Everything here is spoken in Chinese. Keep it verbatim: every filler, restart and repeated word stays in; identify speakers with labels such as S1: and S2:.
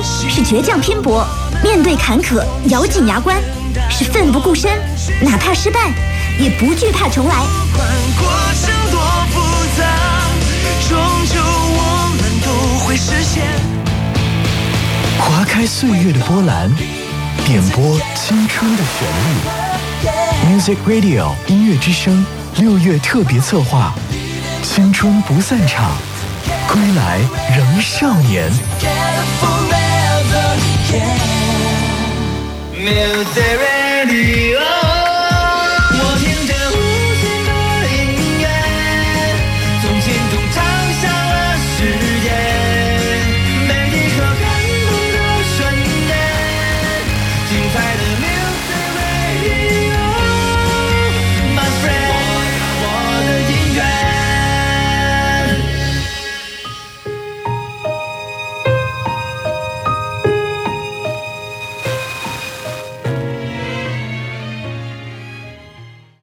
S1: 是倔强拼搏，面对坎坷咬紧牙关，是奋不顾身，哪怕失败也不惧怕重来。
S2: 过程多复杂，终究我们都会实现。
S3: 划开岁月的波澜，点播青春的旋律。Music Radio 音乐之声六月特别策划，青春不散场，归来仍少年。
S2: Music Radio